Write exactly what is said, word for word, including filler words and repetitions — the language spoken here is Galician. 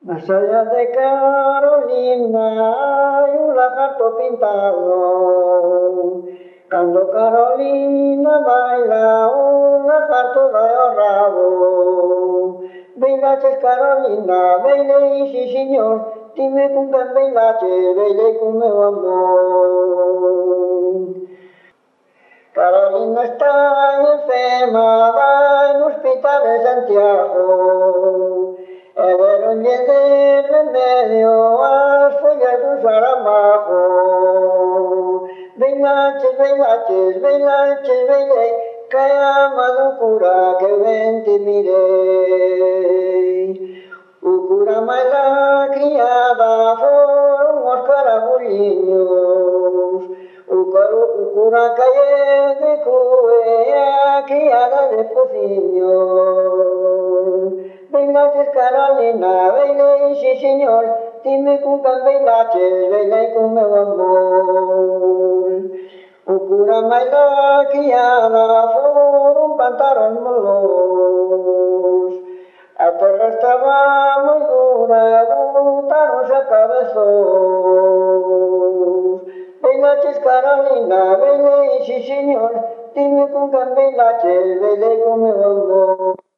Más allá de Carolina hay un lagarto pintado. Cuando Carolina baila, un lagarto da el rabo. Bailaches Carolina, baile, sí señor, dime con quién bailaches, baile con mi amor. Carolina está enferma, va en hospital de Santiago. Le dieron diez de remedio a follas de un zaramajo. Bailaches, bailaches, bailaches, baile, que amado cura que ven te mire. O cura mais la criada foron os carabuliños. O, caro, o cura calle de Cuea, criada de Pociño. Bailaches Carolina, baile, sí señor, dime con quen bailaches, baile con meu amor. O cura máis da criada foron pantaron molos. A terra estaba moi dura, botaronse a cabezos. Bailaches Carolina, baile, sí señor, dime con quen bailaches, baile con meu amor.